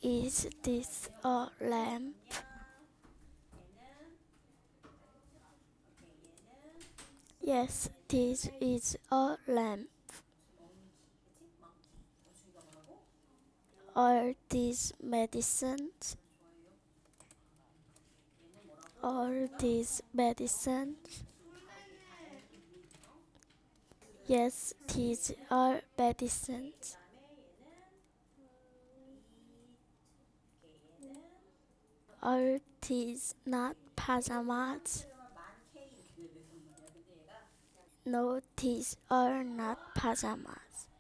Is this a lamp? Yes, this is a lamp. Are these medicines? Are these medicines? Yes, these are medicines. Are these not pajamas? No, these are not pajamas.